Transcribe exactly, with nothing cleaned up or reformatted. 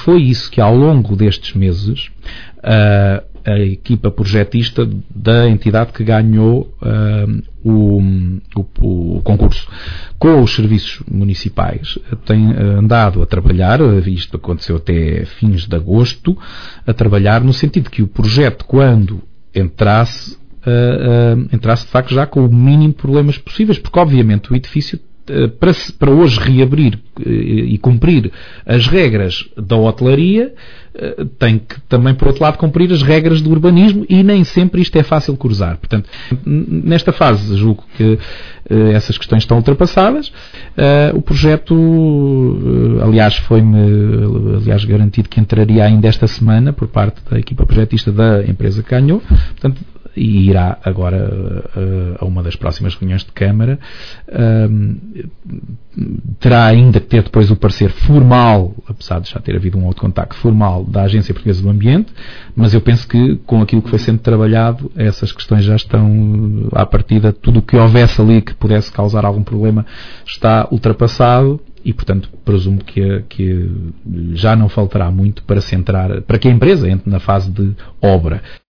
foi isso que ao longo destes meses uh, a equipa projetista da entidade que ganhou uh, o, o, o concurso com os serviços municipais tem andado a trabalhar, isto aconteceu até fins de agosto, a trabalhar no sentido que o projeto, quando entrasse, uh, uh, entrasse de facto já com o mínimo de problemas possíveis, porque obviamente o edifício Para, para hoje reabrir e cumprir as regras da hotelaria, tem que também, por outro lado, cumprir as regras do urbanismo e nem sempre isto é fácil cruzar. Portanto, nesta fase, julgo que essas questões estão ultrapassadas. O projeto, aliás, foi-me aliás, garantido que entraria ainda esta semana por parte da equipa projetista da empresa que ganhou. Portanto, e irá agora uh, a uma das próximas reuniões de Câmara. Um, terá ainda que ter depois o parecer formal, apesar de já ter havido um outro contacto formal da Agência Portuguesa do Ambiente, mas eu penso que com aquilo que foi sendo trabalhado, essas questões já estão à partida, tudo o que houvesse ali que pudesse causar algum problema está ultrapassado. E, portanto, presumo que, que já não faltará muito para se entrar, para que a empresa entre na fase de obra.